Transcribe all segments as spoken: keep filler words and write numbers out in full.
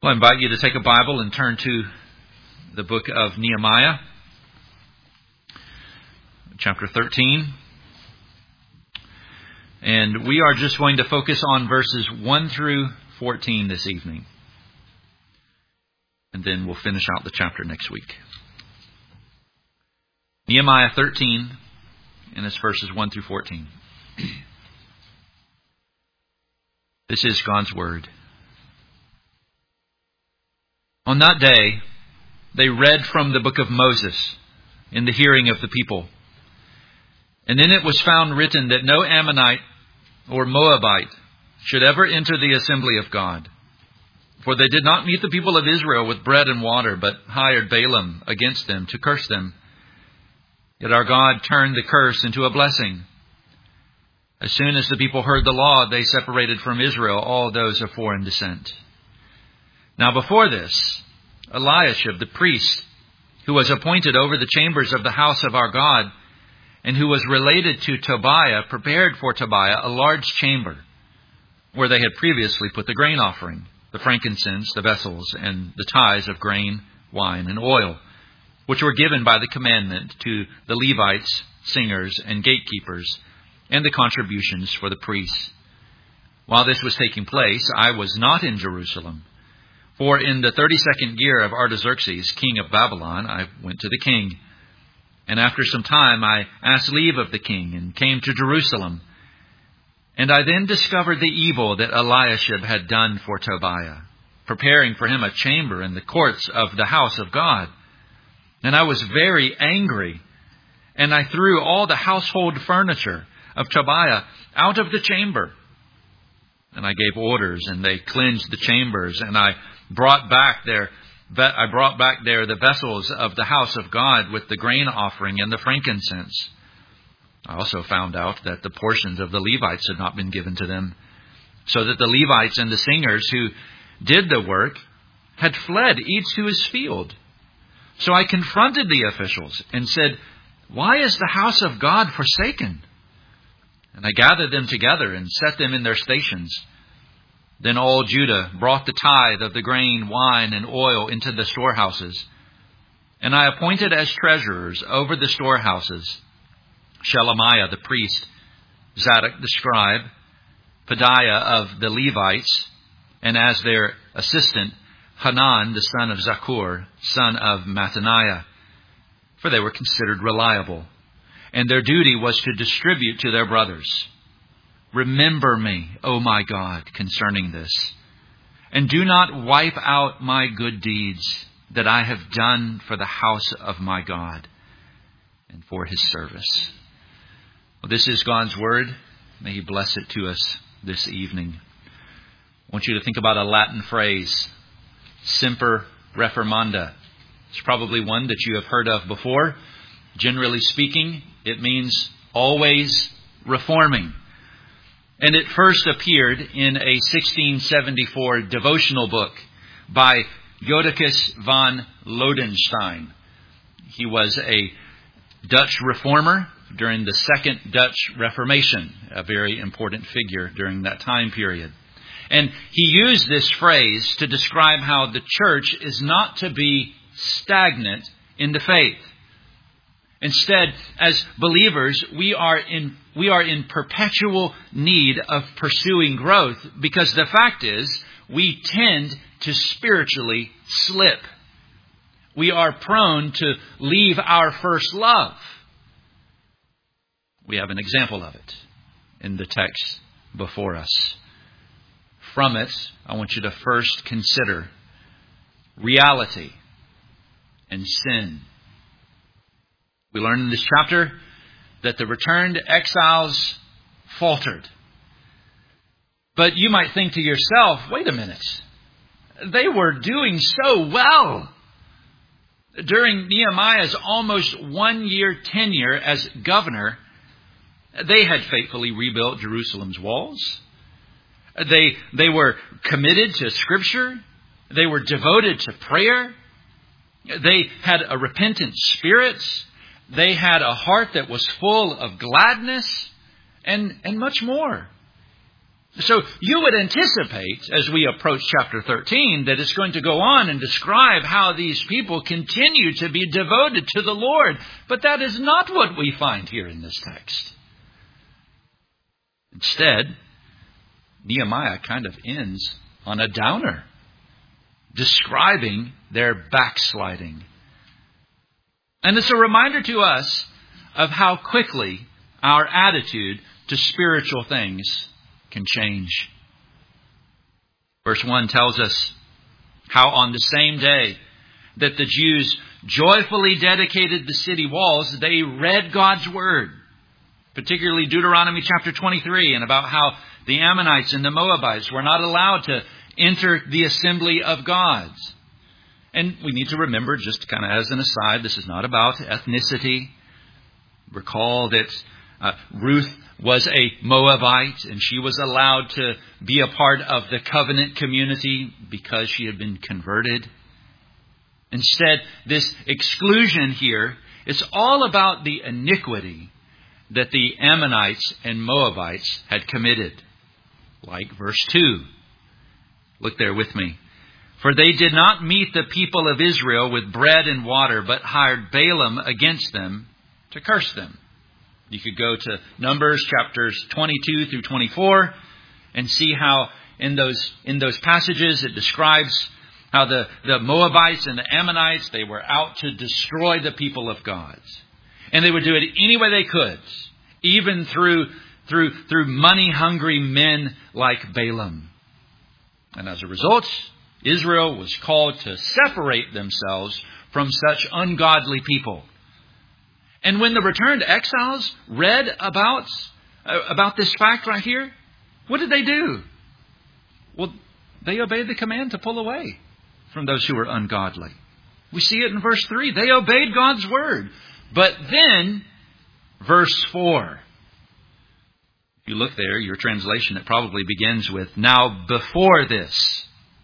Well, I invite you to take a Bible and turn to the book of Nehemiah, chapter thirteen. And we are just going to focus on verses one through fourteen this evening. And then we'll finish out the chapter next week. Nehemiah thirteen, and it's verses one through fourteen. This is God's Word. On that day, they read from the book of Moses in the hearing of the people. And then it was found written that no Ammonite or Moabite should ever enter the assembly of God. For they did not meet the people of Israel with bread and water, but hired Balaam against them to curse them. Yet our God turned the curse into a blessing. As soon as the people heard the law, they separated from Israel all those of foreign descent. Now before this, Eliashib the priest, who was appointed over the chambers of the house of our God, and who was related to Tobiah, prepared for Tobiah a large chamber, where they had previously put the grain offering, the frankincense, the vessels, and the tithes of grain, wine, and oil, which were given by the commandment to the Levites, singers, and gatekeepers, and the contributions for the priests. While this was taking place, I was not in Jerusalem. For in the thirty-second year of Artaxerxes, king of Babylon, I went to the king. And after some time I asked leave of the king and came to Jerusalem. And I then discovered the evil that Eliashib had done for Tobiah, preparing for him a chamber in the courts of the house of God. And I was very angry, and I threw all the household furniture of Tobiah out of the chamber. And I gave orders, and they cleansed the chambers, and I brought back there I brought back there the vessels of the house of God with the grain offering and the frankincense. I also found out that the portions of the Levites had not been given to them, so that the Levites and the singers who did the work had fled each to his field. So I confronted the officials and said, "Why is the house of God forsaken?" And I gathered them together and set them in their stations. Then all Judah brought the tithe of the grain, wine, and oil into the storehouses. And I appointed as treasurers over the storehouses Shelemiah the priest, Zadok the scribe, Pedaiah of the Levites, and as their assistant, Hanan the son of Zakur, son of Mattaniah. For they were considered reliable, and their duty was to distribute to their brothers. Remember me, O my God, concerning this, and do not wipe out my good deeds that I have done for the house of my God and for his service. Well, this is God's word. May he bless it to us this evening. I want you to think about a Latin phrase, semper reformanda. It's probably one that you have heard of before. Generally speaking, it means always reforming. And it first appeared in a sixteen seventy-four devotional book by Jodocus van Lodenstein. He was a Dutch reformer during the Second Dutch Reformation, a very important figure during that time period. And he used this phrase to describe how the church is not to be stagnant in the faith. Instead, as believers, we are in we are in perpetual need of pursuing growth, because the fact is, we tend to spiritually slip. We are prone to leave our first love. We have an example of it in the text before us. From it, I want you to first consider reality and sin. We learn in this chapter that the returned exiles faltered. But you might think to yourself, wait a minute, they were doing so well. During Nehemiah's almost one-year tenure as governor, they had faithfully rebuilt Jerusalem's walls. They, they were committed to Scripture. They were devoted to prayer. They had a repentant spirit. They had a heart that was full of gladness and, and much more. So you would anticipate, as we approach chapter thirteen, that it's going to go on and describe how these people continue to be devoted to the Lord. But that is not what we find here in this text. Instead, Nehemiah kind of ends on a downer, describing their backsliding. And it's a reminder to us of how quickly our attitude to spiritual things can change. Verse one tells us how on the same day that the Jews joyfully dedicated the city walls, they read God's word, particularly Deuteronomy chapter twenty-three, and about how the Ammonites and the Moabites were not allowed to enter the assembly of gods. And we need to remember, just kind of as an aside, this is not about ethnicity. Recall that uh, Ruth was a Moabite, and she was allowed to be a part of the covenant community because she had been converted. Instead, this exclusion here is all about the iniquity that the Ammonites and Moabites had committed. Like verse two. Look there with me. For they did not meet the people of Israel with bread and water, but hired Balaam against them to curse them. You could go to Numbers chapters twenty-two through twenty-four and see how in those in those passages it describes how the, the Moabites and the Ammonites, they were out to destroy the people of God. And they would do it any way they could, even through through through money-hungry men like Balaam. And as a result, Israel was called to separate themselves from such ungodly people. And when the returned exiles read about, uh, about this fact right here, what did they do? Well, they obeyed the command to pull away from those who were ungodly. We see it in verse three. They obeyed God's word. But then, verse four. If you look there, your translation, it probably begins with, now before this.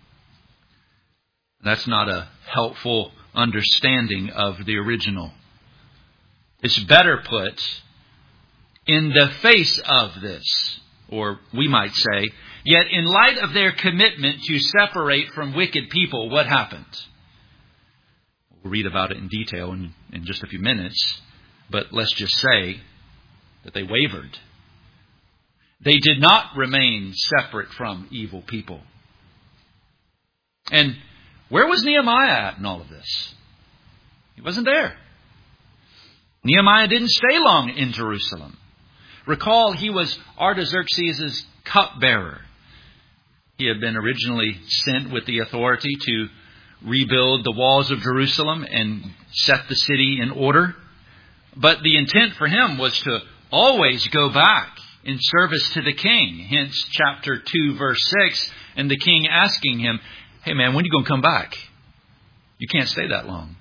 That's not a helpful understanding of the original. It's better put, in the face of this, or we might say, yet in light of their commitment to separate from wicked people, what happened? We'll read about it in detail in, in just a few minutes, but let's just say that they wavered. They did not remain separate from evil people. And where was Nehemiah at in all of this? He wasn't there. Nehemiah didn't stay long in Jerusalem. Recall, he was Artaxerxes' cupbearer. He had been originally sent with the authority to rebuild the walls of Jerusalem and set the city in order. But the intent for him was to always go back in service to the king. Hence chapter two, verse six, and the king asking him, hey man, when are you going to come back? You can't stay that long.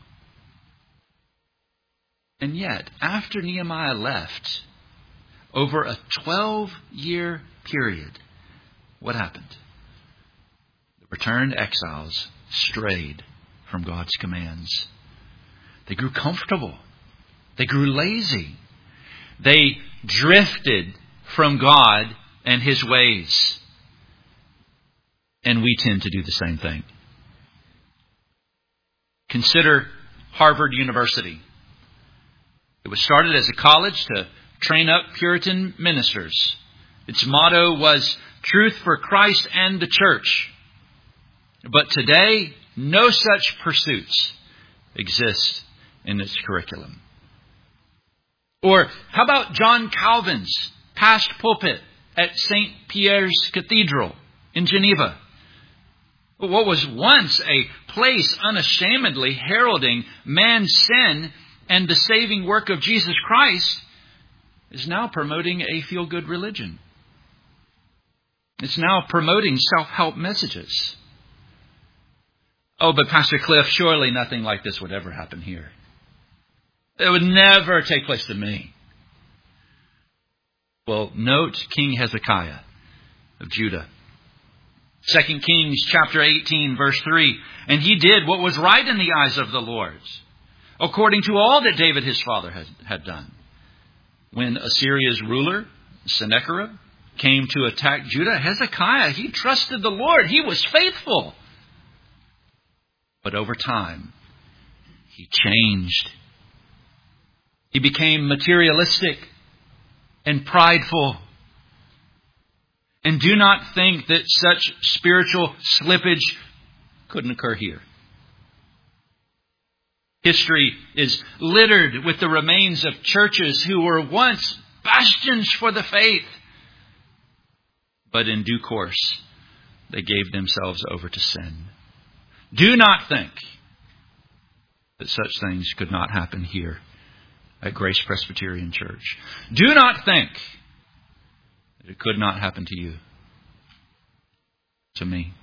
And yet, after Nehemiah left, over a twelve-year period, what happened? The returned exiles strayed from God's commands. They grew comfortable. They grew lazy. They drifted from God and His ways. And we tend to do the same thing. Consider Harvard University. It was started as a college to train up Puritan ministers. Its motto was truth for Christ and the church. But today, no such pursuits exist in its curriculum. Or how about John Calvin's past pulpit at Saint Pierre's Cathedral in Geneva? What was once a place unashamedly heralding man's sin and the saving work of Jesus Christ is now promoting a feel-good religion. It's now promoting self-help messages. Oh, but Pastor Cliff, surely nothing like this would ever happen here. It would never take place to me. Well, note King Hezekiah of Judah. Second Kings chapter eighteen, verse three. And he did what was right in the eyes of the Lord, according to all that David his father had, had done. When Assyria's ruler, Sennacherib, came to attack Judah, Hezekiah, he trusted the Lord. He was faithful. But over time, he changed. He became materialistic and prideful. And do not think that such spiritual slippage couldn't occur here. History is littered with the remains of churches who were once bastions for the faith. But in due course, they gave themselves over to sin. Do not think that such things could not happen here at Grace Presbyterian Church. Do not think that it could not happen to you, to me.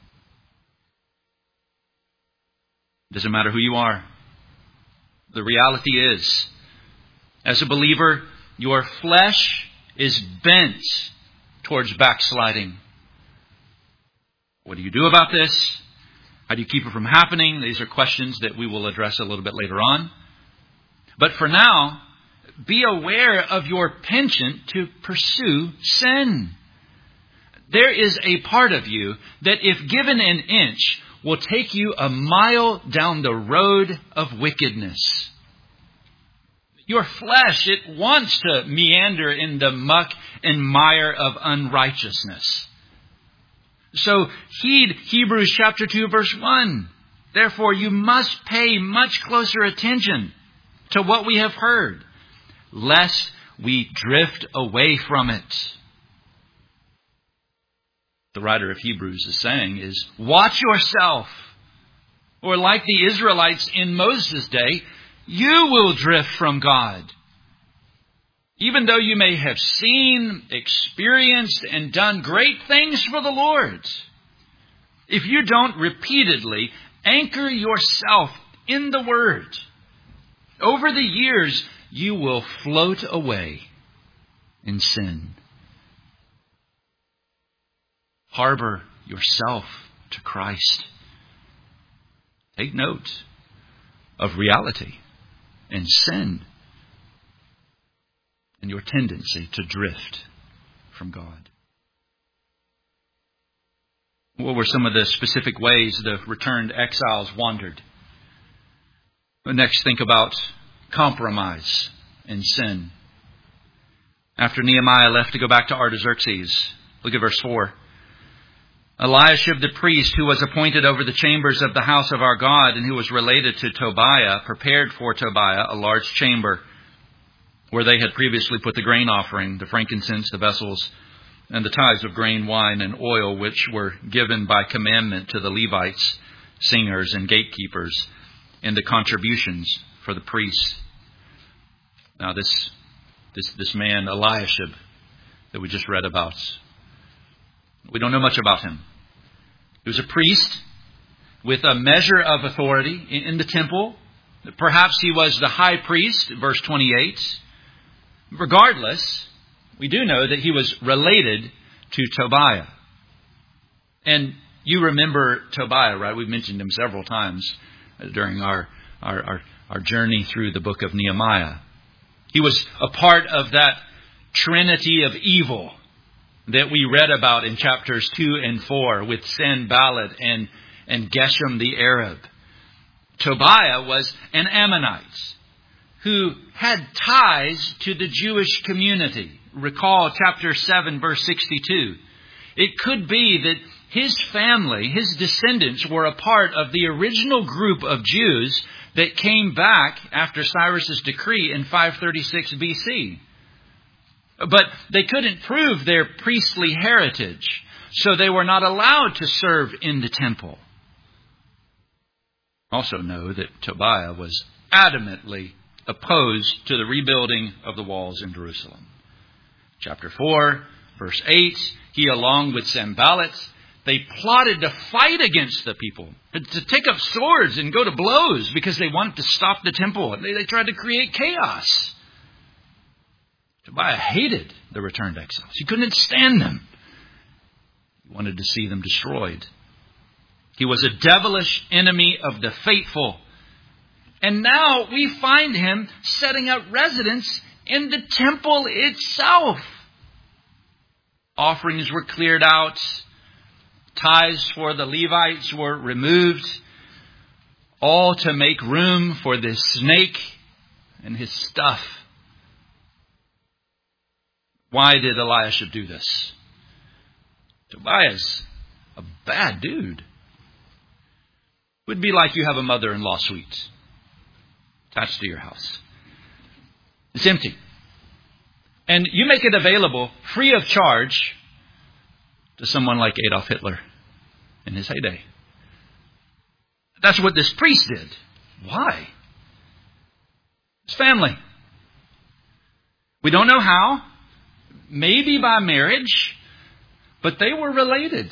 It doesn't matter who you are. The reality is, as a believer, your flesh is bent towards backsliding. What do you do about this? How do you keep it from happening? These are questions that we will address a little bit later on. But for now, be aware of your penchant to pursue sin. There is a part of you that, if given an inch, will take you a mile down the road of wickedness. Your flesh, it wants to meander in the muck and mire of unrighteousness. So heed Hebrews chapter two, verse one. Therefore, you must pay much closer attention to what we have heard, lest we drift away from it. The writer of Hebrews is saying is, watch yourself, or like the Israelites in Moses' day, you will drift from God. Even though you may have seen, experienced, and done great things for the Lord, if you don't repeatedly anchor yourself in the Word, over the years you will float away in sin. Harbor yourself to Christ. Take note of reality and sin and your tendency to drift from God. What were some of the specific ways the returned exiles wandered? Next, think about compromise and sin. After Nehemiah left to go back to Artaxerxes, look at verse four. Eliashib the priest, who was appointed over the chambers of the house of our God and who was related to Tobiah, prepared for Tobiah a large chamber where they had previously put the grain offering, the frankincense, the vessels, and the tithes of grain, wine, and oil, which were given by commandment to the Levites, singers, and gatekeepers, and the contributions for the priests. Now this, this, this man, Eliashib, that we just read about, we don't know much about him. He was a priest with a measure of authority in the temple. Perhaps he was the high priest, verse twenty-eight. Regardless, we do know that he was related to Tobiah. And you remember Tobiah, right? We've mentioned him several times during our, our, our, our journey through the book of Nehemiah. He was a part of that trinity of evil that we read about in chapters two and four with Sanballat and, and Geshem the Arab. Tobiah was an Ammonite who had ties to the Jewish community. Recall chapter seven, verse sixty-two. It could be that his family, his descendants, were a part of the original group of Jews that came back after Cyrus's decree in five thirty-six B C. But they couldn't prove their priestly heritage, so they were not allowed to serve in the temple. Also know that Tobiah was adamantly opposed to the rebuilding of the walls in Jerusalem. Chapter four, verse eight, he along with Sanballat, they plotted to fight against the people, to take up swords and go to blows because they wanted to stop the temple. They, they tried to create chaos. Tobiah hated the returned exiles. He couldn't stand them. He wanted to see them destroyed. He was a devilish enemy of the faithful. And now we find him setting up residence in the temple itself. Offerings were cleared out. Tithes for the Levites were removed. All to make room for this snake and his stuff. Why did Eliashib do this? Tobiah's a bad dude. It would be like you have a mother-in-law suite attached to your house. It's empty. And you make it available free of charge to someone like Adolf Hitler in his heyday. That's what this priest did. Why? His family. We don't know how. Maybe by marriage. But they were related.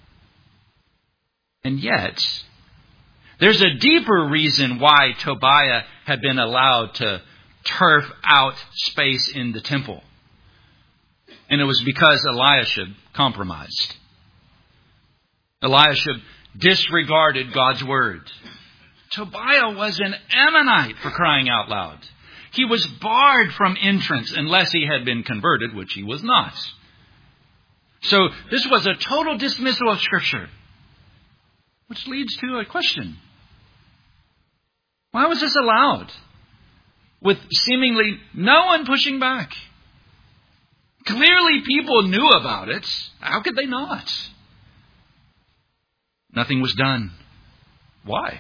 And yet, there's a deeper reason why Tobiah had been allowed to turf out space in the temple. And it was because Eliashib compromised. Eliashib disregarded God's word. Tobiah was an Ammonite, for crying out loud. He was barred from entrance unless he had been converted, which he was not. So this was a total dismissal of Scripture. Which leads to a question. Why was this allowed? With seemingly no one pushing back. Clearly people knew about it. How could they not? Nothing was done. Why?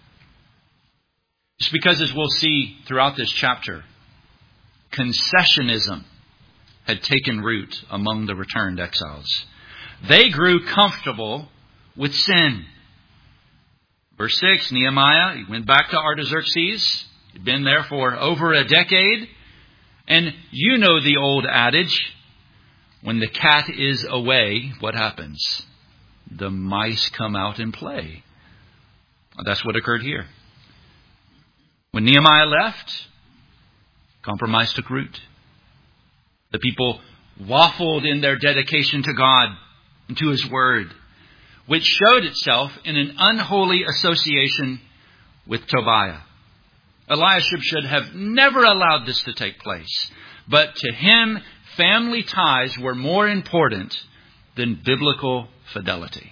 It's because, as we'll see throughout this chapter, concessionism had taken root among the returned exiles. They grew comfortable with sin. Verse six, Nehemiah, he went back to Artaxerxes. He'd been there for over a decade. And you know the old adage, when the cat is away, what happens? The mice come out and play. That's what occurred here. When Nehemiah left, compromise took root. The people waffled in their dedication to God and to His Word, which showed itself in an unholy association with Tobiah. Eliashib should have never allowed this to take place. But to him, family ties were more important than biblical fidelity.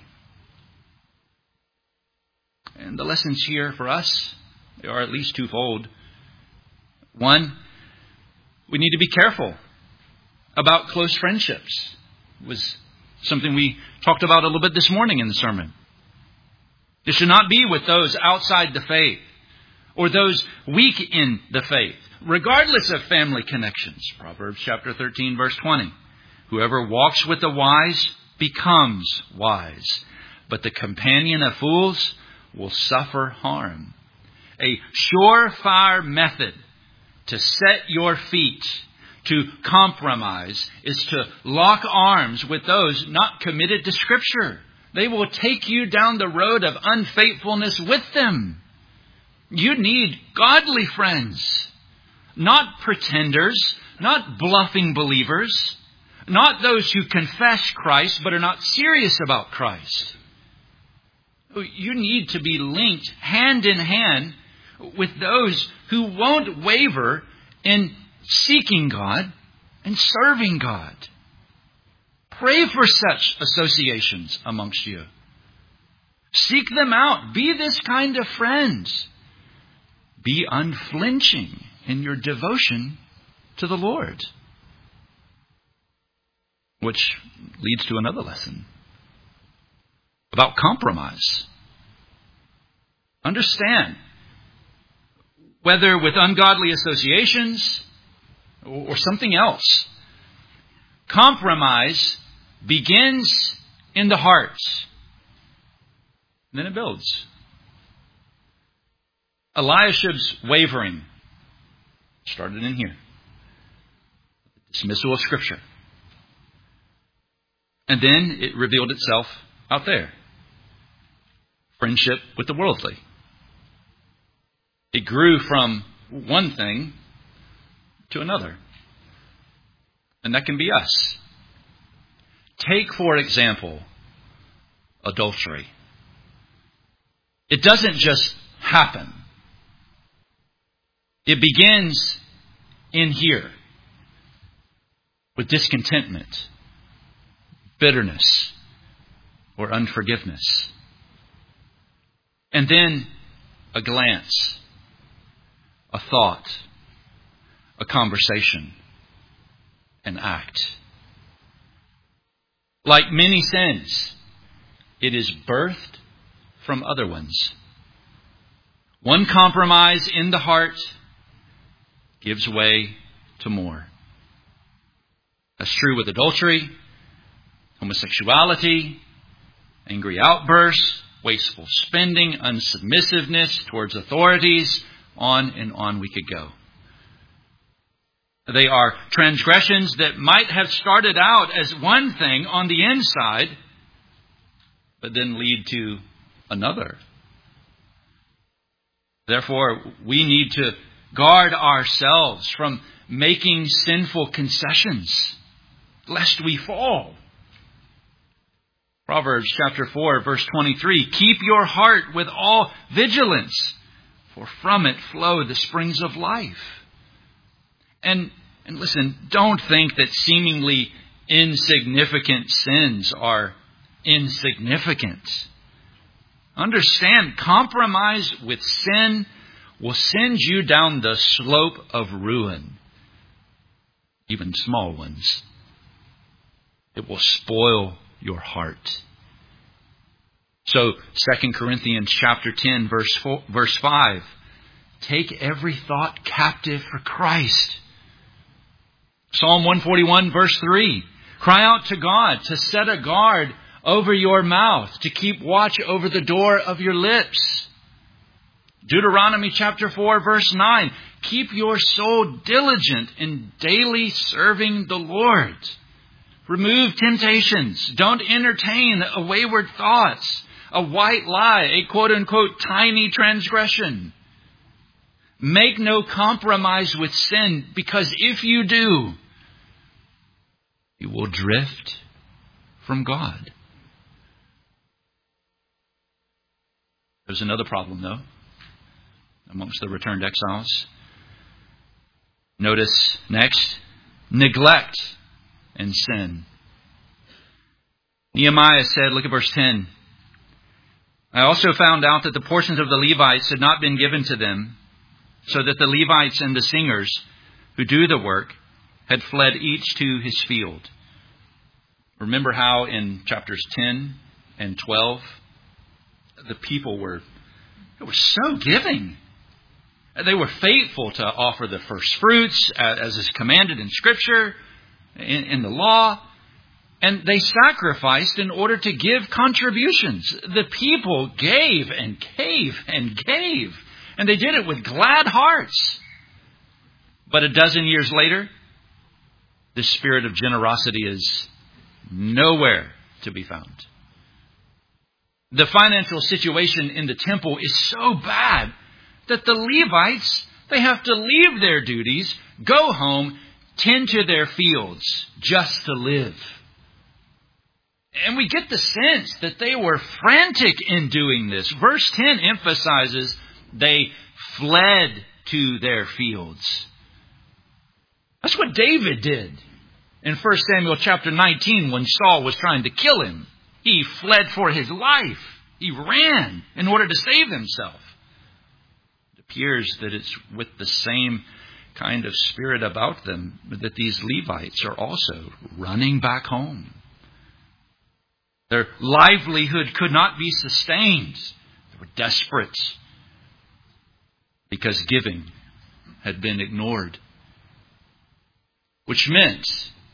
And the lessons here for us, they are at least twofold. One, we need to be careful about close friendships. It was something we talked about a little bit this morning in the sermon. It should not be with those outside the faith or those weak in the faith, regardless of family connections. Proverbs chapter thirteen, verse twenty. Whoever walks with the wise becomes wise, but the companion of fools will suffer harm. A surefire method to set your feet to compromise is to lock arms with those not committed to Scripture. They will take you down the road of unfaithfulness with them. You need godly friends, not pretenders, not bluffing believers, not those who confess Christ but are not serious about Christ. You need to be linked hand in hand with those who won't waver in seeking God and serving God. Pray for such associations amongst you. Seek them out. Be this kind of friends. Be unflinching in your devotion to the Lord. Which leads to another lesson about compromise. Understand, whether with ungodly associations or something else, compromise begins in the heart. And then it builds. Eliashib's wavering started in here. Dismissal of Scripture. And then it revealed itself out there. Friendship with the worldly. It grew from one thing to another. And that can be us. Take, for example, adultery. It doesn't just happen. It begins in here with discontentment, bitterness, or unforgiveness. And then a glance, a thought, a conversation, an act. Like many sins, it is birthed from other ones. One compromise in the heart gives way to more. That's true with adultery, homosexuality, angry outbursts, wasteful spending, unsubmissiveness towards authorities, on and on we could go. They are transgressions that might have started out as one thing on the inside, but then lead to another. Therefore, we need to guard ourselves from making sinful concessions, lest we fall. Proverbs chapter four, verse twenty-three, keep your heart with all vigilance, for from it flow the springs of life. And, and listen, don't think that seemingly insignificant sins are insignificant. Understand, compromise with sin will send you down the slope of ruin, even small ones. It will spoil your heart. So, Second Corinthians chapter ten, verse four, verse five, take every thought captive for Christ. Psalm one forty-one, verse three, cry out to God to set a guard over your mouth, to keep watch over the door of your lips. Deuteronomy chapter four, verse nine, keep your soul diligent in daily serving the Lord. Remove temptations. Don't entertain a wayward thoughts, a white lie, a quote-unquote tiny transgression. Make no compromise with sin, because if you do, you will drift from God. There's another problem, though, amongst the returned exiles. Notice next, neglect and sin. Nehemiah said, look at verse ten. I also found out that the portions of the Levites had not been given to them, so that the Levites and the singers who do the work had fled each to his field. Remember how in chapters ten and twelve, the people were, they were so giving. They were faithful to offer the first fruits as is commanded in Scripture, in, in the law. And they sacrificed in order to give contributions. The people gave and gave and gave. And they did it with glad hearts. But a dozen years later, this spirit of generosity is nowhere to be found. The financial situation in the temple is so bad that the Levites, they have to leave their duties, go home, tend to their fields just to live. And we get the sense that they were frantic in doing this. Verse ten emphasizes they fled to their fields. That's what David did in First Samuel chapter nineteen when Saul was trying to kill him. He fled for his life. He ran in order to save himself. It appears that it's with the same kind of spirit about them that these Levites are also running back home. Their livelihood could not be sustained. They were desperate because giving had been ignored. Which meant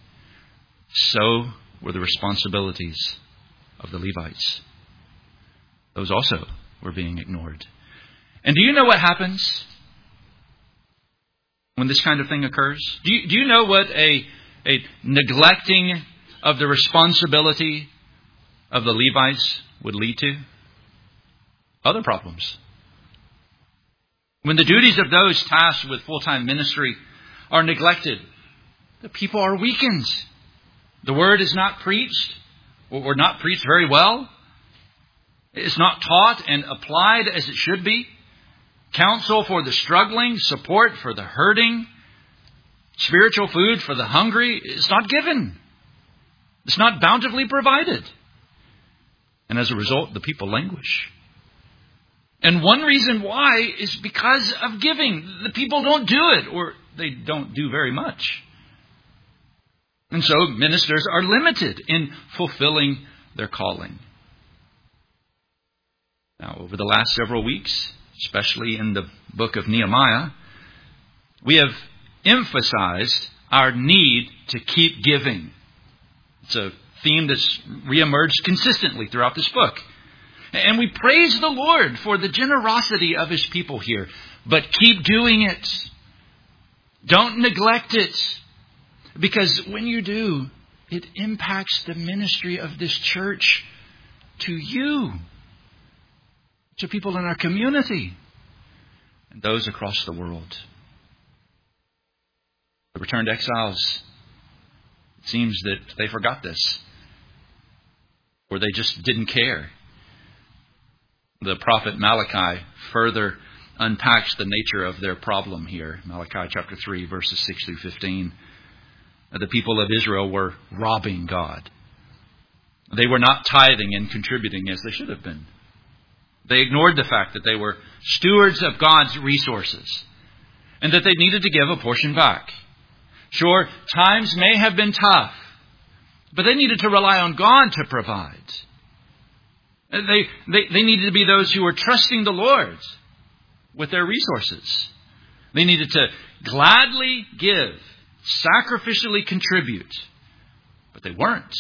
so were the responsibilities of the Levites. Those also were being ignored. And do you know what happens when this kind of thing occurs? Do you, do you know what a, a neglecting of the responsibility of the Levites would lead to? Other problems. When the duties of those tasked with full-time ministry are neglected, the people are weakened. The word is not preached, or not preached very well. It's not taught and applied as it should be. Counsel for the struggling, support for the hurting, spiritual food for the hungry is not given. It's not bountifully provided. And as a result, the people languish. And one reason why is because of giving. The people don't do it, or they don't do very much. And so ministers are limited in fulfilling their calling. Now, over the last several weeks, especially in the book of Nehemiah, we have emphasized our need to keep giving. It's a theme that's reemerged consistently throughout this book. And we praise the Lord for the generosity of His people here. But keep doing it. Don't neglect it. Because when you do, it impacts the ministry of this church to you, to people in our community, and those across the world. The returned exiles, it seems that they forgot this, or they just didn't care. The prophet Malachi further unpacks the nature of their problem here. Malachi chapter three, verses six through fifteen. The people of Israel were robbing God. They were not tithing and contributing as they should have been. They ignored the fact that they were stewards of God's resources and that they needed to give a portion back. Sure, times may have been tough, but they needed to rely on God to provide. They, they, they needed to be those who were trusting the Lord with their resources. They needed to gladly give, sacrificially contribute, but they weren't.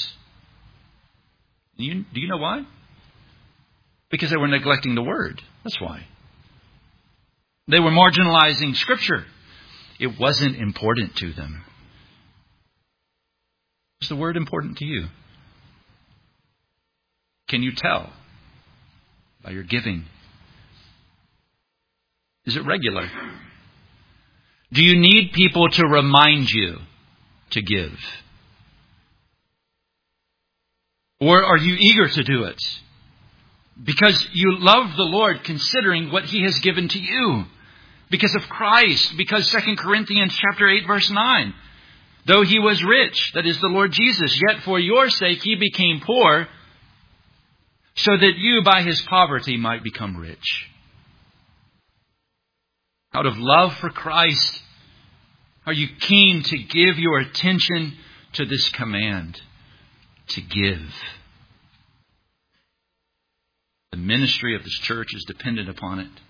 You, do you know why? Because they were neglecting the Word. That's why. They were marginalizing Scripture. It wasn't important to them. Is the Word important to you? Can you tell by your giving? Is it regular? Do you need people to remind you to give? Or are you eager to do it? Because you love the Lord, considering what He has given to you. Because of Christ. Because Second Corinthians chapter eight, verse nine. Though He was rich, that is the Lord Jesus, yet for your sake He became poor, so that you by His poverty might become rich. Out of love for Christ, are you keen to give your attention to this command to give? The ministry of this church is dependent upon it.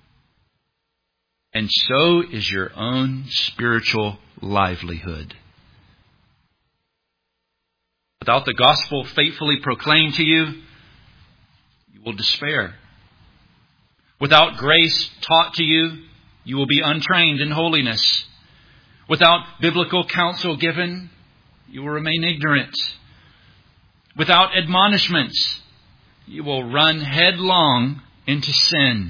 And so is your own spiritual livelihood. Without the gospel faithfully proclaimed to you, you will despair. Without grace taught to you, you will be untrained in holiness. Without biblical counsel given, you will remain ignorant. Without admonishments, you will run headlong into sin.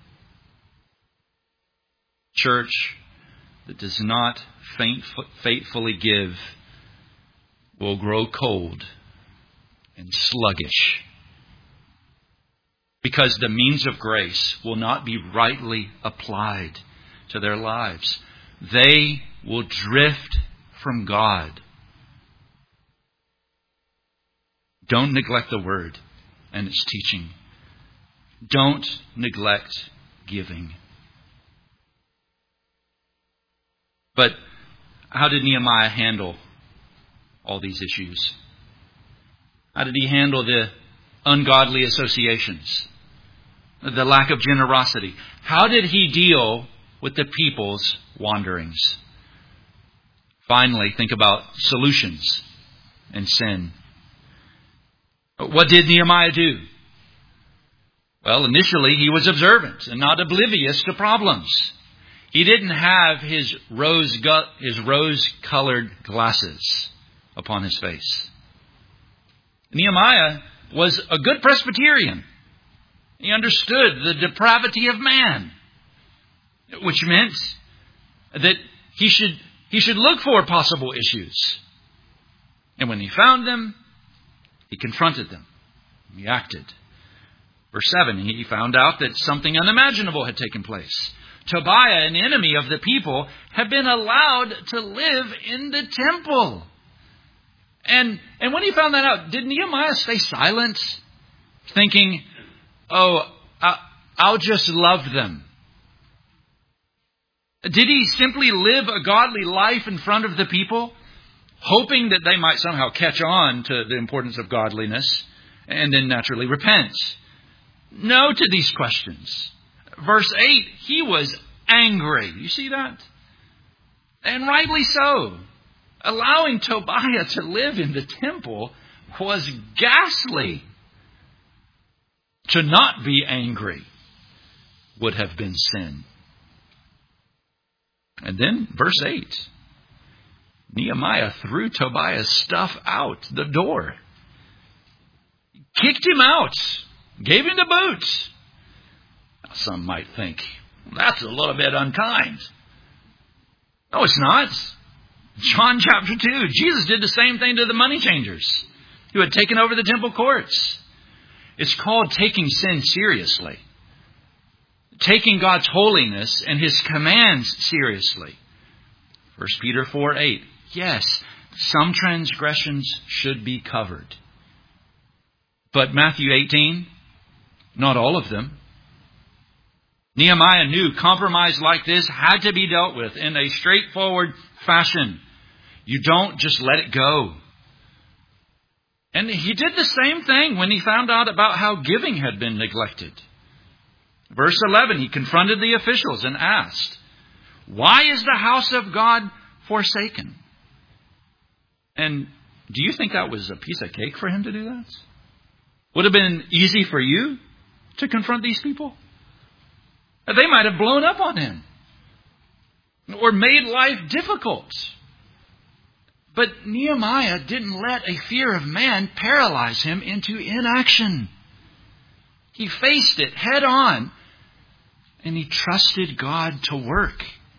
Church that does not faithfully give will grow cold and sluggish, because the means of grace will not be rightly applied to their lives. They will drift from God. Don't neglect the Word and its teaching. Don't neglect giving. But how did Nehemiah handle all these issues? How did he handle the ungodly associations? The lack of generosity? How did he deal with the people's wanderings? Finally, think about solutions and sin. What did Nehemiah do? Well, initially he was observant and not oblivious to problems. He didn't have his rose gu- his rose-colored glasses upon his face. Nehemiah was a good Presbyterian. He understood the depravity of man, which meant that he should he should look for possible issues. And when he found them, he confronted them. He acted. Verse seven, he found out that something unimaginable had taken place. Tobiah, an enemy of the people, had been allowed to live in the temple. And and when he found that out, did Nehemiah stay silent, thinking, oh, I'll just love them? Did he simply live a godly life in front of the people, hoping that they might somehow catch on to the importance of godliness and then naturally repent? No to these questions. Verse eight, he was angry. You see that? And rightly so. Allowing Tobiah to live in the temple was ghastly. To not be angry would have been sin. And then verse eight. Nehemiah threw Tobiah's stuff out the door. Kicked him out. Gave him the boot. Now, some might think, that's a little bit unkind. No, it's not. John chapter two, Jesus did the same thing to the money changers who had taken over the temple courts. It's called taking sin seriously. Taking God's holiness and His commands seriously. First Peter four eight. Yes, some transgressions should be covered. But Matthew eighteen, not all of them. Nehemiah knew compromise like this had to be dealt with in a straightforward fashion. You don't just let it go. And he did the same thing when he found out about how giving had been neglected. Verse eleven, he confronted the officials and asked, why is the house of God forsaken? And do you think that was a piece of cake for him to do that? Would have been easy for you to confront these people? They might have blown up on him or made life difficult. But Nehemiah didn't let a fear of man paralyze him into inaction. He faced it head on and he trusted God to work.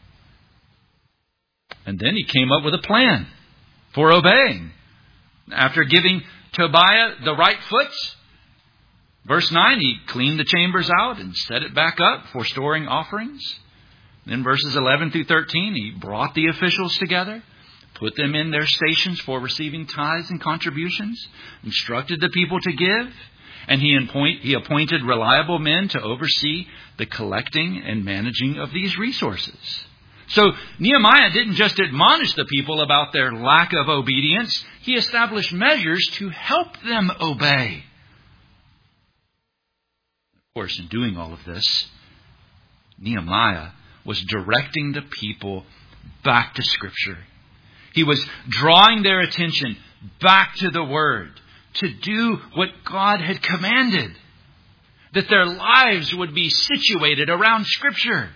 And then he came up with a plan for obeying. After giving Tobiah the right foot, verse nine, he cleaned the chambers out and set it back up for storing offerings. Then verses eleven through thirteen, he brought the officials together, put them in their stations for receiving tithes and contributions, instructed the people to give, and he, appoint, he appointed reliable men to oversee the collecting and managing of these resources. So Nehemiah didn't just admonish the people about their lack of obedience. He established measures to help them obey. Of course, in doing all of this, Nehemiah was directing the people back to Scripture. He was drawing their attention back to the Word to do what God had commanded. That their lives would be situated around Scripture.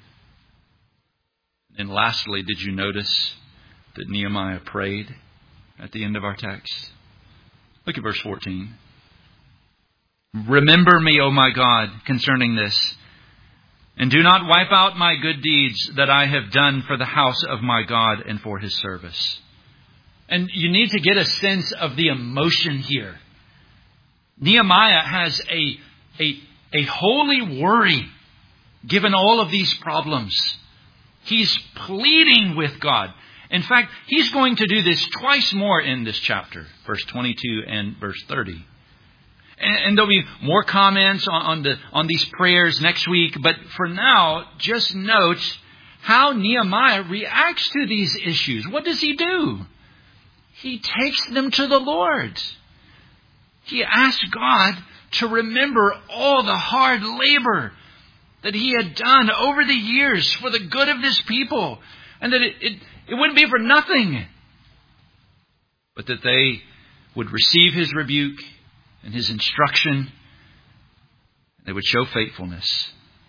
And lastly, did you notice that Nehemiah prayed at the end of our text? Look at verse fourteen. Remember me, O my God, concerning this, and do not wipe out my good deeds that I have done for the house of my God and for His service. And you need to get a sense of the emotion here. Nehemiah has a, a, a holy worry given all of these problems. He's pleading with God. In fact, he's going to do this twice more in this chapter, verse twenty-two and verse thirty. And, and there'll be more comments on, on, the, on these prayers next week. But for now, just note how Nehemiah reacts to these issues. What does he do? He takes them to the Lord. He asks God to remember all the hard labor that he had done over the years for the good of this people. And that it, it, it wouldn't be for nothing. But that they would receive his rebuke and his instruction. They would show faithfulness.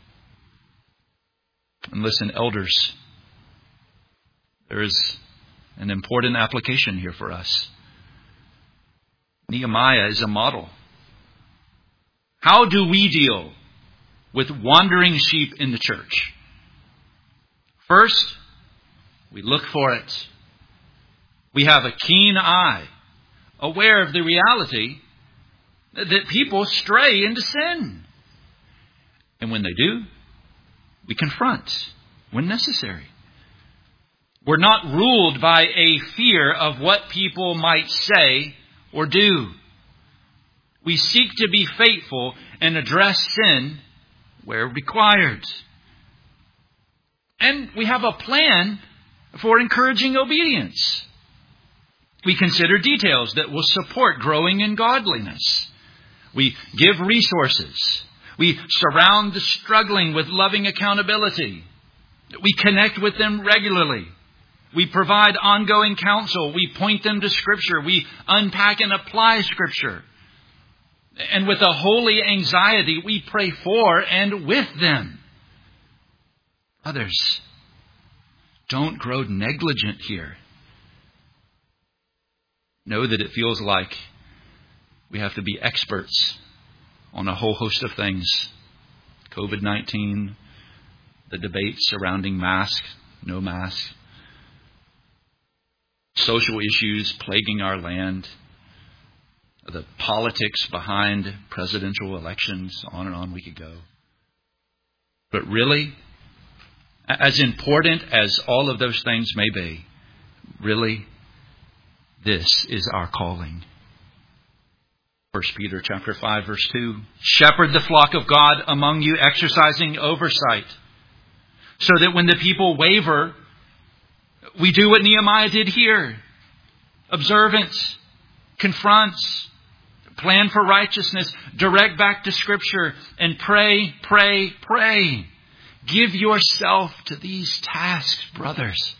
And listen, elders, there is an important application here for us. Nehemiah is a model. How do we deal with wandering sheep in the church? First, we look for it. We have a keen eye, aware of the reality that people stray into sin. And when they do, we confront when necessary. We're not ruled by a fear of what people might say or do. We seek to be faithful and address sin where required. And we have a plan for encouraging obedience. We consider details that will support growing in godliness. We give resources. We surround the struggling with loving accountability. We connect with them regularly. We provide ongoing counsel. We point them to Scripture. We unpack and apply Scripture. And with a holy anxiety, we pray for and with them. Others, don't grow negligent here. Know that it feels like we have to be experts on a whole host of things. covid nineteen, the debate surrounding mask, no mask, social issues plaguing our land, the politics behind presidential elections, on and on we could go. But really, as important as all of those things may be, really, this is our calling. First Peter chapter five, verse two. Shepherd the flock of God among you, exercising oversight, so that when the people waver, we do what Nehemiah did here. Observance, confronts, plan for righteousness, direct back to Scripture, and pray, pray, pray. Give yourself to these tasks, brothers.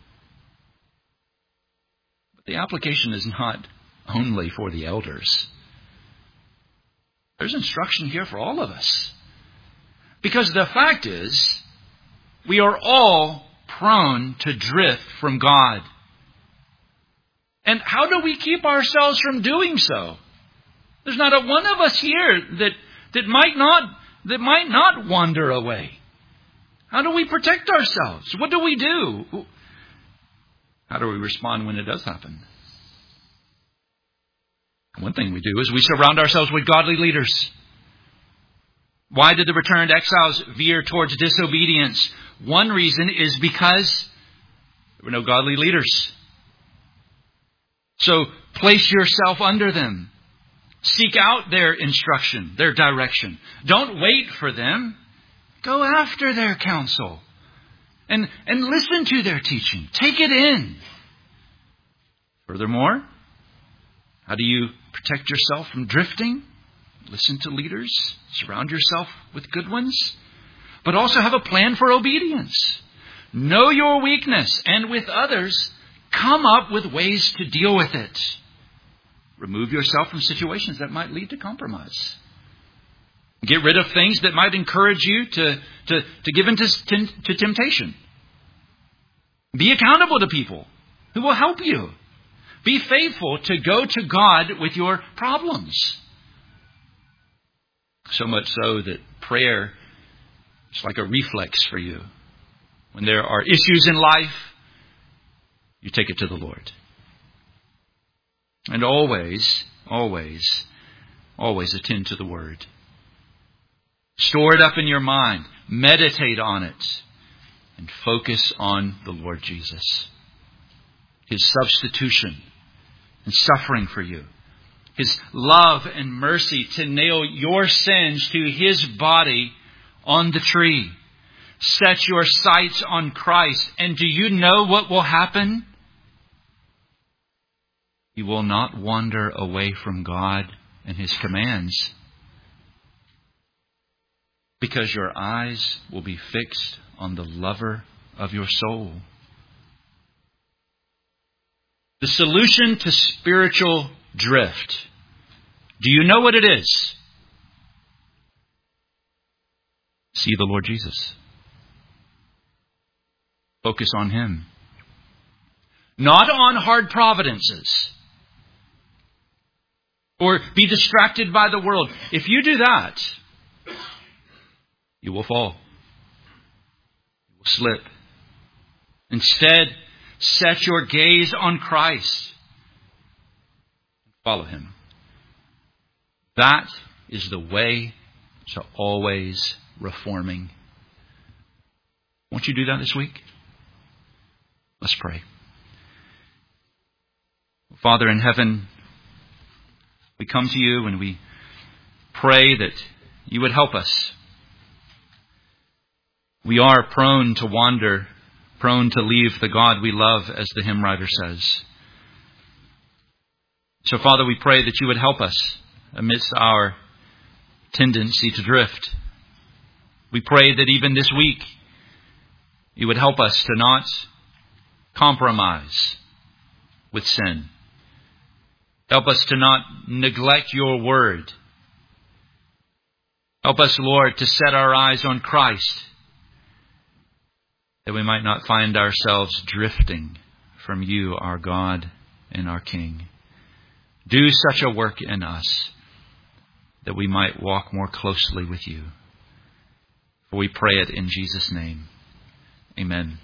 But the application is not only for the elders. There's instruction here for all of us. Because the fact is, we are all prone to drift from God. And how do we keep ourselves from doing so? There's not a one of us here that, that might not that might not wander away. How do we protect ourselves? What do we do? How do we respond when it does happen? One thing we do is we surround ourselves with godly leaders. Why did the returned exiles veer towards disobedience? One reason is because there were no godly leaders. So place yourself under them. Seek out their instruction, their direction. Don't wait for them. Go after their counsel. And, and listen to their teaching. Take it in. Furthermore, how do you protect yourself from drifting? Listen to leaders. Surround yourself with good ones. But also have a plan for obedience. Know your weakness, and with others, come up with ways to deal with it. Remove yourself from situations that might lead to compromise. Get rid of things that might encourage you to, to, to give in to, to temptation. Be accountable to people who will help you. Be faithful to go to God with your problems. So much so that prayer is like a reflex for you. When there are issues in life, you take it to the Lord. And always, always, always attend to the Word. Store it up in your mind. Meditate on it. And focus on the Lord Jesus. His substitution and suffering for you. His love and mercy to nail your sins to His body on the tree. Set your sights on Christ. And do you know what will happen? You will not wander away from God and His commands. Because your eyes will be fixed on the lover of your soul. The solution to spiritual drift. Do you know what it is? See the Lord Jesus. Focus on Him. Not on hard providences. Or be distracted by the world. If you do that, you will fall. You will slip. Instead, set your gaze on Christ. Follow Him. That is the way to always reforming. Won't you do that this week? Let's pray. Father in heaven, we come to you and we pray that you would help us. We are prone to wander, prone to leave the God we love, as the hymn writer says. So, Father, we pray that you would help us amidst our tendency to drift. We pray that even this week you would help us to not compromise with sin. Help us to not neglect your word. Help us, Lord, to set our eyes on Christ, that we might not find ourselves drifting from you, our God and our King. Do such a work in us that we might walk more closely with you. For we pray it in Jesus' name. Amen.